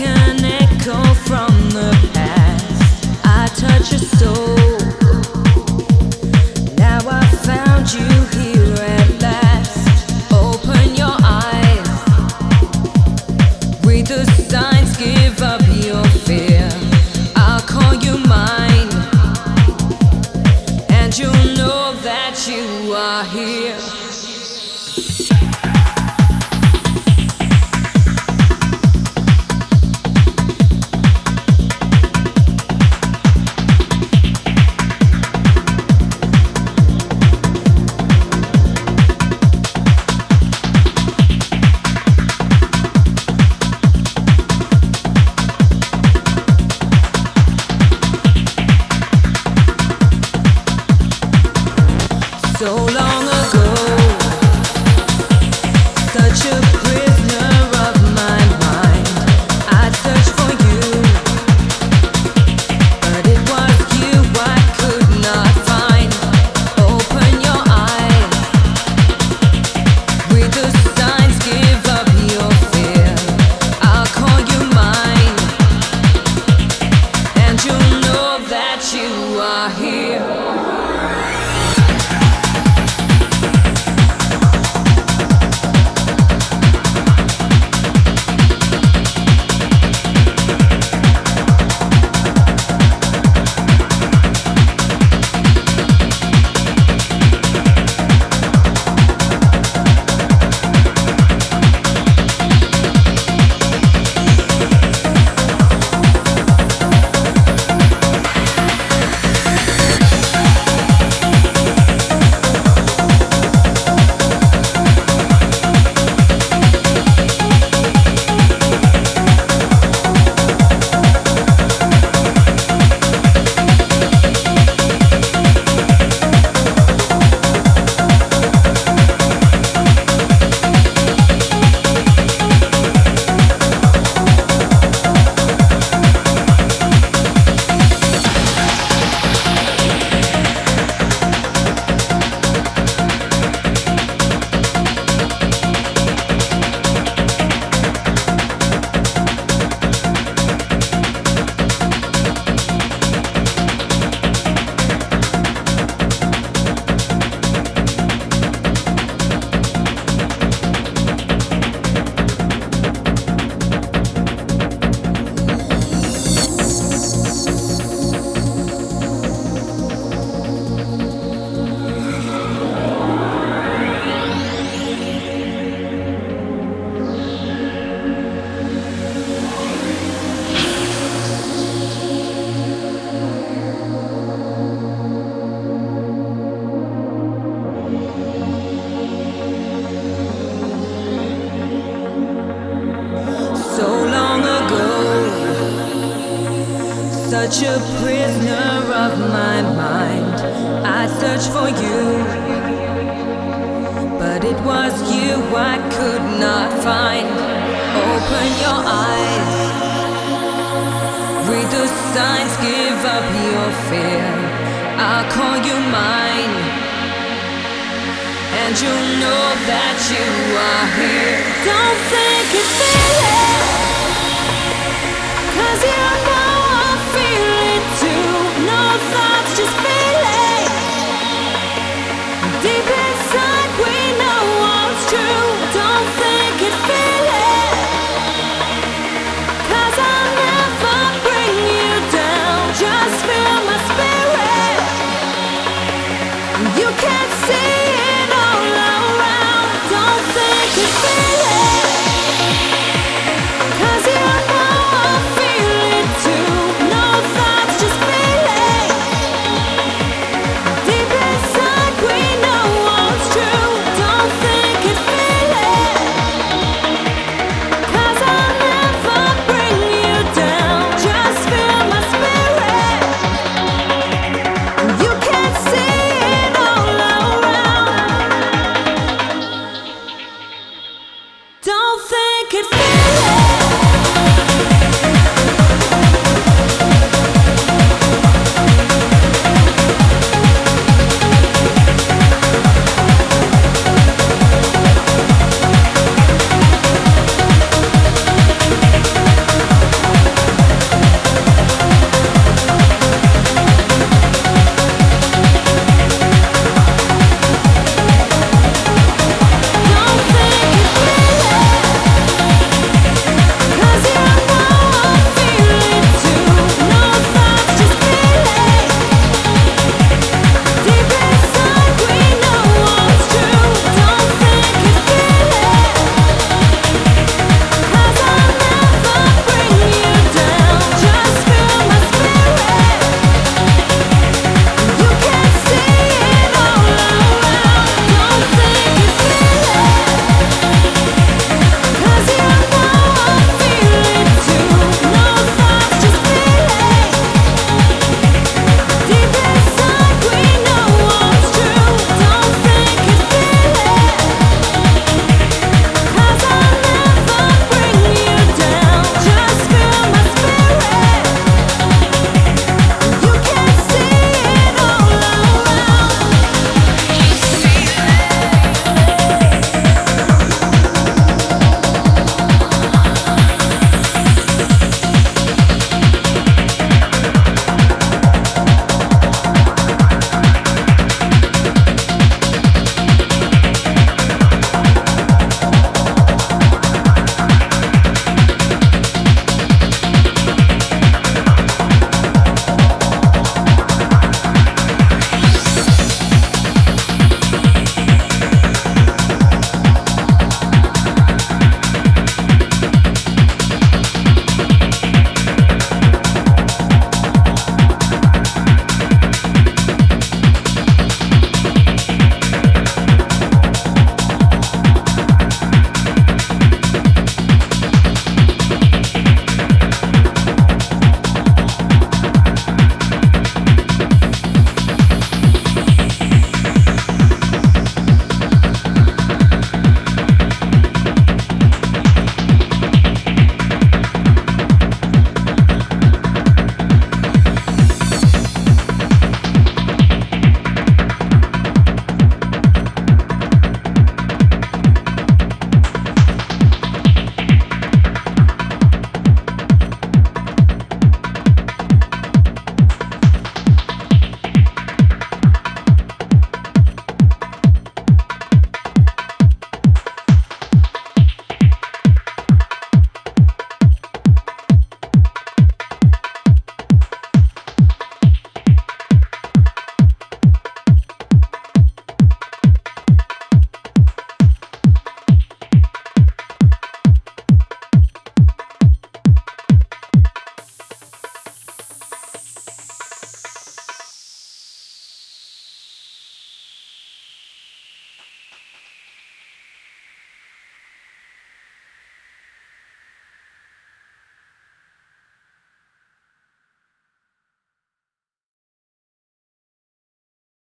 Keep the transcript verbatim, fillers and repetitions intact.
an echo from the past. I touch your soul. Now I found you here at last. Open your eyes. Read the signs. Give up your fear. I'll call you mine, and you'll know that you are here. So long ago, such a prisoner of my mind. I searched for you, but it was you I could not find. Open your eyes, read the signs, give up your fear. I'll call you mine, and you'll know that you are here. Such a prisoner of my mind. I searched for you, but it was you I could not find. Open your eyes, read the signs, give up your fear. I'll call you mine, and you'll know that you are here. Don't think it's feeling